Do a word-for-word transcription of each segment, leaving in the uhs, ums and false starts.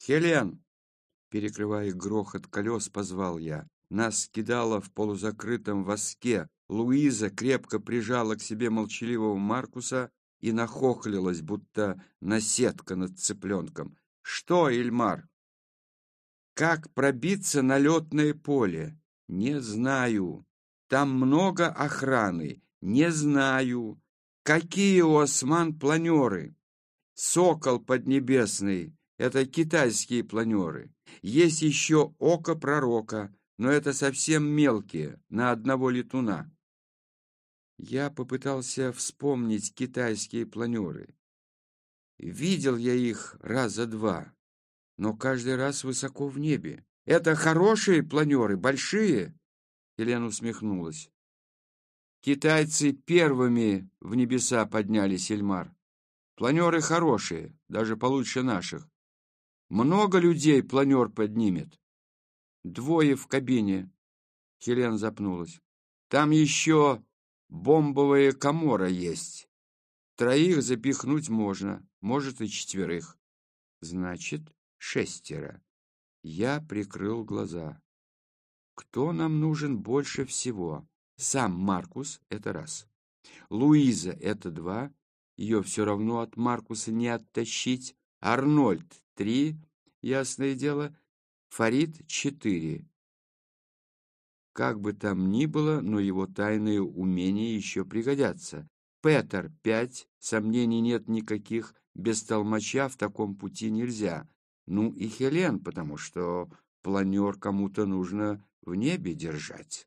Хелен!» Перекрывая грохот колес, позвал я. Нас кидало в полузакрытом воске. Луиза крепко прижала к себе молчаливого Маркуса и нахохлилась, будто наседка над цыпленком. «Что, Ильмар?» «Как пробиться на летное поле?» «Не знаю. Там много охраны?» «Не знаю. Какие у осман планеры?» «Сокол поднебесный» — это китайские планеры. Есть еще око пророка, но это совсем мелкие, на одного летуна. Я попытался вспомнить китайские планеры. Видел я их раза два, но каждый раз высоко в небе. Это хорошие планеры, большие? Елена усмехнулась. Китайцы первыми в небеса поднялись, Эльмар. Планеры хорошие, даже получше наших. Много людей планер поднимет. Двое в кабине. Хелен запнулась. Там еще бомбовая камора есть. Троих запихнуть можно, может и четверых. Значит, шестеро. Я прикрыл глаза. Кто нам нужен больше всего? Сам Маркус — это раз. Луиза — это два. Ее все равно от Маркуса не оттащить. Арнольд — три, ясное дело. Фарид — четыре. Как бы там ни было, но его тайные умения еще пригодятся. Петер — пять, сомнений нет никаких, без толмача в таком пути нельзя. Ну и Хелен, потому что планер кому-то нужно в небе держать.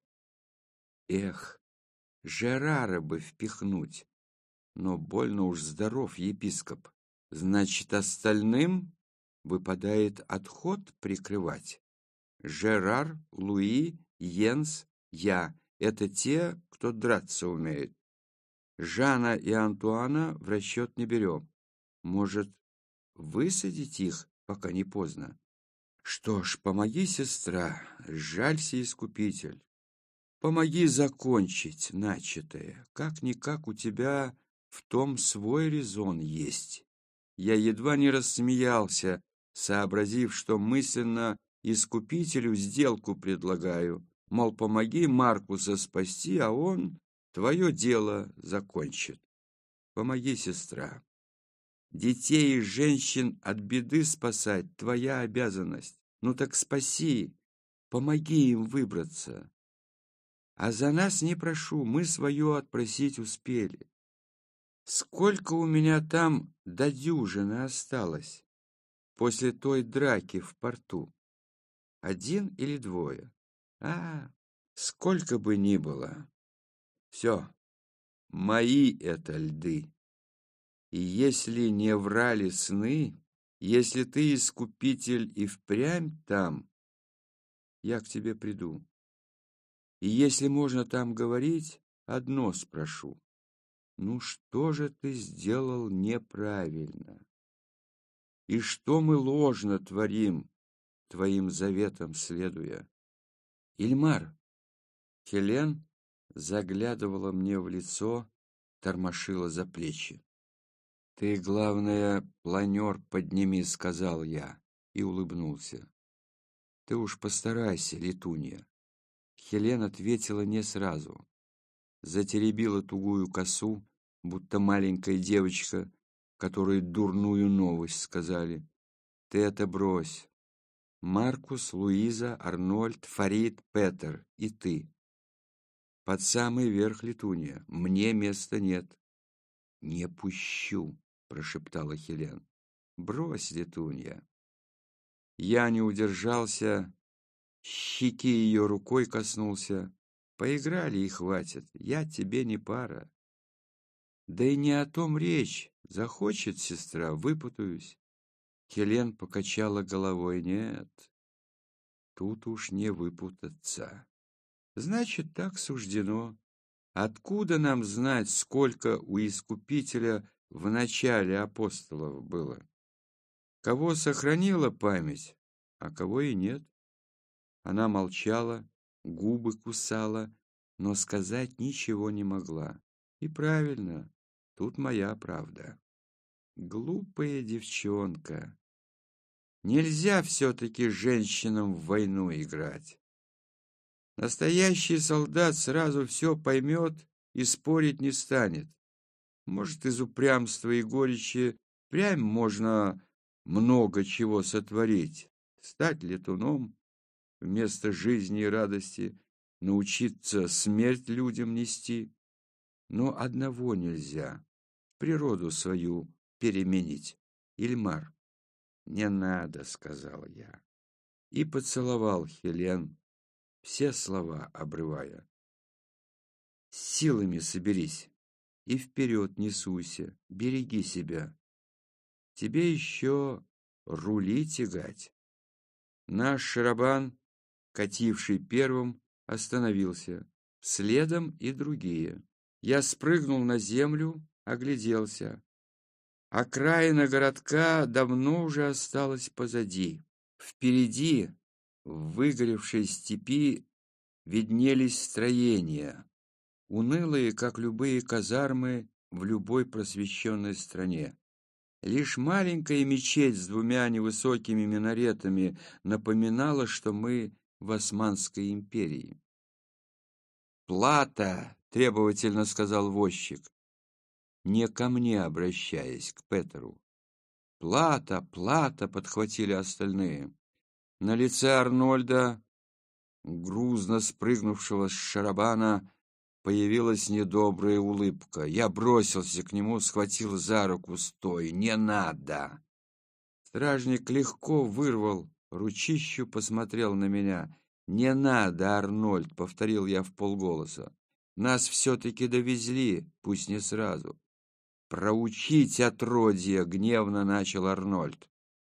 Эх, Жерара бы впихнуть, но больно уж здоров епископ. Значит, остальным выпадает отход прикрывать. Жерар, Луи, Йенс, я — это те, кто драться умеет. Жана и Антуана в расчет не берем. Может, высадить их, пока не поздно? Что ж, помоги, сестра, жалься, искупитель. Помоги закончить начатое. Как-никак у тебя в том свой резон есть. Я едва не рассмеялся, сообразив, что мысленно искупителю сделку предлагаю. Мол, помоги Маркуса спасти, а он твое дело закончит. Помоги, сестра. Детей и женщин от беды спасать — твоя обязанность. Ну так спаси, помоги им выбраться. А за нас не прошу, мы свое отпросить успели. Сколько у меня там до дюжины осталось после той драки в порту? Один или двое? А, сколько бы ни было. Все, мои это льды. И если не врали сны, если ты, искупитель, и впрямь там, я к тебе приду. И если можно там говорить, одно спрошу. Ну что же ты сделал неправильно? И что мы ложно творим, твоим заветам следуя? Ильмар, Хелен заглядывала мне в лицо, тормошила за плечи. «Ты, главное, планер подними», — сказал я и улыбнулся. «Ты уж постарайся, летунья». Хелен ответила не сразу. Затеребила тугую косу, будто маленькая девочка, которой дурную новость сказали. «Ты это брось. Маркус, Луиза, Арнольд, Фарид, Петер и ты. Под самый верх, летунья. Мне места нет». «Не пущу», — прошептала Хелен. «Брось, летунья». Я не удержался, щеки ее рукой коснулся. Поиграли и хватит, я тебе не пара. Да и не о том речь. Захочет сестра, выпутаюсь. Хелен покачала головой. Нет, тут уж не выпутаться. Значит, так суждено. Откуда нам знать, сколько у Искупителя в начале апостолов было? Кого сохранила память, а кого и нет. Она молчала, губы кусала, но сказать ничего не могла. И правильно, тут моя правда. Глупая девчонка. Нельзя все-таки женщинам в войну играть. Настоящий солдат сразу все поймет и спорить не станет. Может, из упрямства и горечи прям можно много чего сотворить. Стать летуном вместо жизни и радости, научиться смерть людям нести. Но одного нельзя — природу свою переменить. Ильмар, не надо, — сказал я. И поцеловал Хелен, все слова обрывая. Силами соберись и вперед не суйся, береги себя. Тебе еще рули тягать. Наш шарабан, кативший первым, остановился, следом и другие. Я спрыгнул на землю, огляделся. Окраина городка давно уже осталась позади. Впереди, в выгоревшей степи, виднелись строения, унылые, как любые казармы в любой просвещенной стране. Лишь маленькая мечеть с двумя невысокими минаретами напоминала, что мы в Османской империи. «Плата!» — требовательно сказал возчик, не ко мне обращаясь, к Петеру. «Плата! Плата!» — подхватили остальные. На лице Арнольда, грузно спрыгнувшего с шарабана, появилась недобрая улыбка. Я бросился к нему, схватил за руку. «Стой! Не надо!» Стражник легко вырвал ручищу, посмотрел на меня. «Не надо, Арнольд!» — повторил я вполголоса. «Нас все-таки довезли, пусть не сразу». «Проучить отродье!» — гневно начал Арнольд.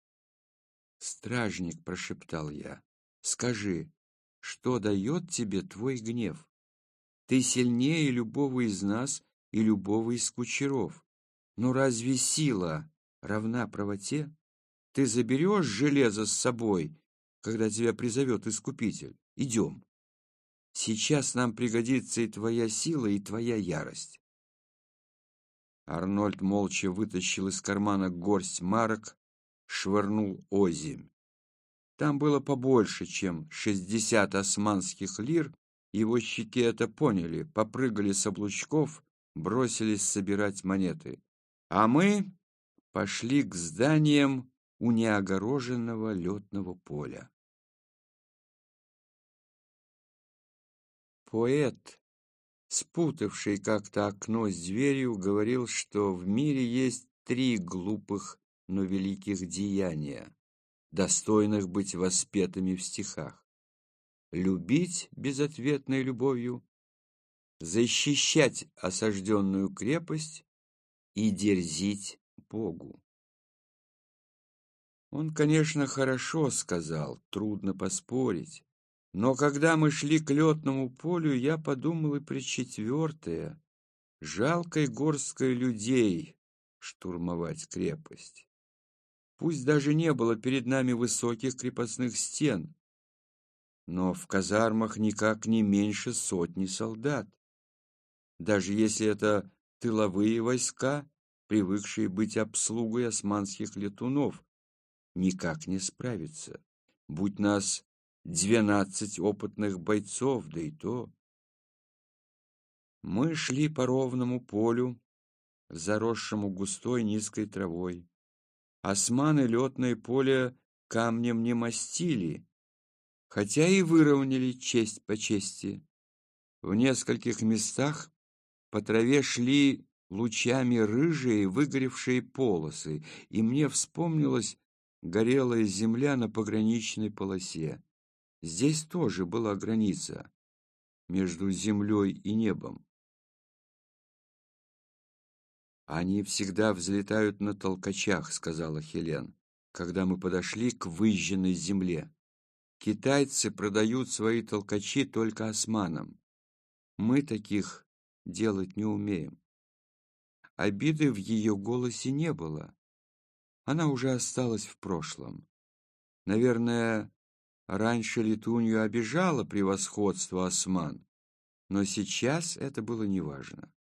«Стражник!» — прошептал я. «Скажи, что дает тебе твой гнев? Ты сильнее любого из нас и любого из кучеров. Но разве сила равна правоте? Ты заберешь железо с собой, когда тебя призовет Искупитель? Идем. Сейчас нам пригодится и твоя сила, и твоя ярость». Арнольд молча вытащил из кармана горсть марок, швырнул озимь. Там было побольше, чем шестьдесят османских лир. Его щеки это поняли, попрыгали с облучков, бросились собирать монеты. А мы пошли к зданиям у неогороженного летного поля. Поэт, спутавший как-то окно с дверью, говорил, что в мире есть три глупых, но великих деяния, достойных быть воспетыми в стихах. Любить безответной любовью, защищать осажденную крепость и дерзить Богу. Он, конечно, хорошо сказал, трудно поспорить. Но когда мы шли к летному полю, я подумал и про четвертое. Жалкой горсткой людей штурмовать крепость. Пусть даже не было перед нами высоких крепостных стен, но в казармах никак не меньше сотни солдат. Даже если это тыловые войска, привыкшие быть обслугой османских летунов, никак не справиться. Будь нас двенадцать опытных бойцов, да и то. Мы шли по ровному полю, заросшему густой низкой травой. Османы летное поле камнем не мастили, хотя и выровняли честь по чести. В нескольких местах по траве шли лучами рыжие выгоревшие полосы, и мне вспомнилась горелая земля на пограничной полосе. Здесь тоже была граница между землей и небом. «Они всегда взлетают на толкачах», — сказала Хелен, когда мы подошли к выжженной земле. «Китайцы продают свои толкачи только османам. Мы таких делать не умеем». Обиды в ее голосе не было. Она уже осталась в прошлом. Наверное, раньше летунью обижала превосходство осман, но сейчас это было неважно.